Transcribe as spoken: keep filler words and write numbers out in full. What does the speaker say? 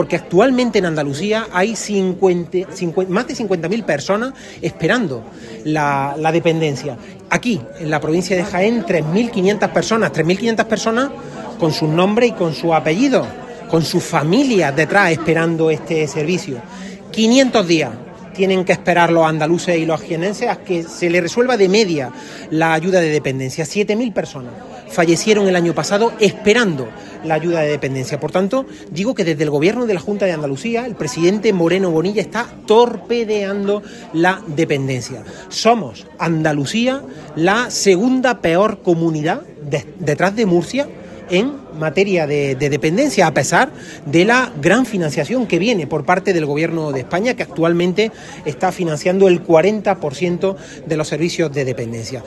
Porque actualmente en Andalucía hay cincuenta, cincuenta, más de cincuenta mil personas esperando la, la dependencia. Aquí, en la provincia de Jaén, tres mil quinientas personas, tres mil quinientas personas con su nombre y con su apellido, con sus familias detrás esperando este servicio. quinientos días tienen que esperar los andaluces y los jienenses a que se les resuelva de media la ayuda de dependencia. siete mil personas fallecieron el año pasado esperando la ayuda de dependencia. Por tanto, digo que desde el gobierno de la Junta de Andalucía, el presidente Moreno Bonilla está torpedeando la dependencia. Somos, Andalucía, la segunda peor comunidad de, detrás de Murcia en materia de, de dependencia, a pesar de la gran financiación que viene por parte del Gobierno de España, que actualmente está financiando el cuarenta por ciento de los servicios de dependencia.